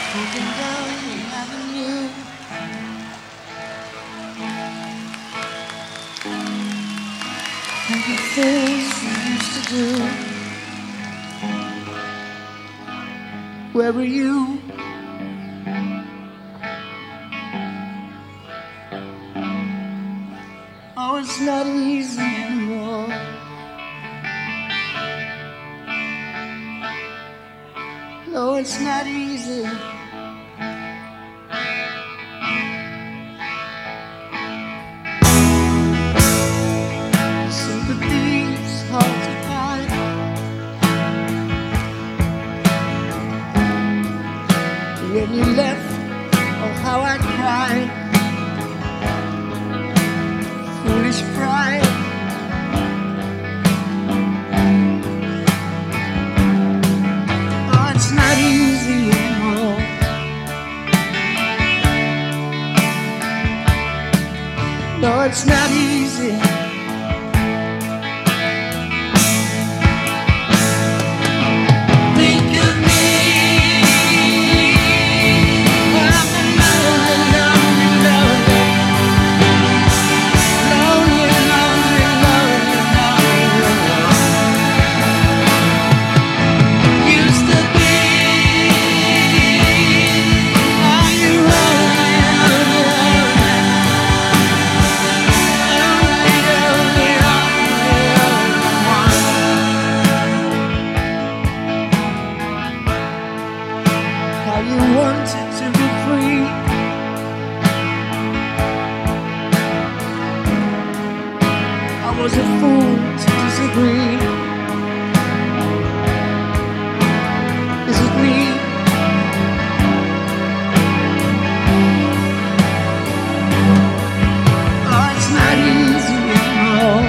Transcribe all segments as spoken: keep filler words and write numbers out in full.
Walking down the avenue, and the things we used to do. Where were you? Oh, it's not easy anymore. No, it's not easy. Sympathy's hard to find. When you left, oh how I cried. Foolish pride. Oh, it's not easy anymore. No, it's not easy. Think of me. I'm a lonely, lonely, lonely, lonely, lonely, lonely, lonely. Used to be. Are you lonely, lonely, lonely, lonely, how you wanted to be free? I was a fool to disagree. Is it me? Oh, it's not easy anymore.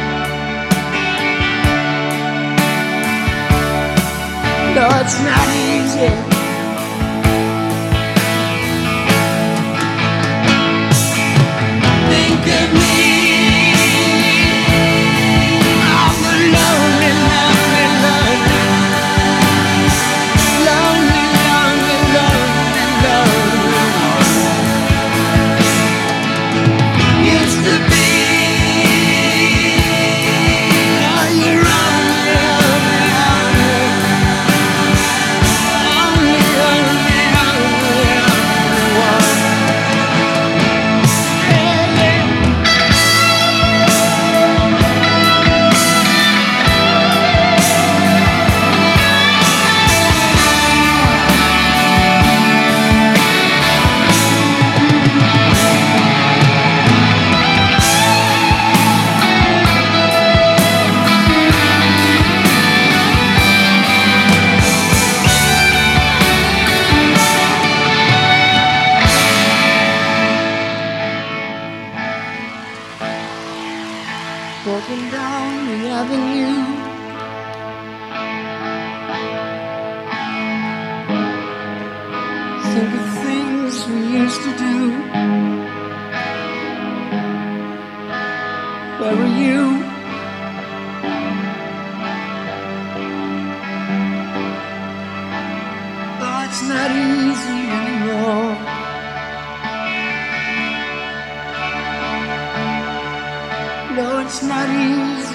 No, it's not easy. Think of me. I'm the lonely, lonely, lonely, lonely, lonely, lonely, lonely. Used to be. Are you lonely, lonely, lonely, lonely, lonely, lonely, yeah, yeah. Walking down the avenue, think of things we used to do. Where were you? Oh, it's not easy anymore. No, it's not easy.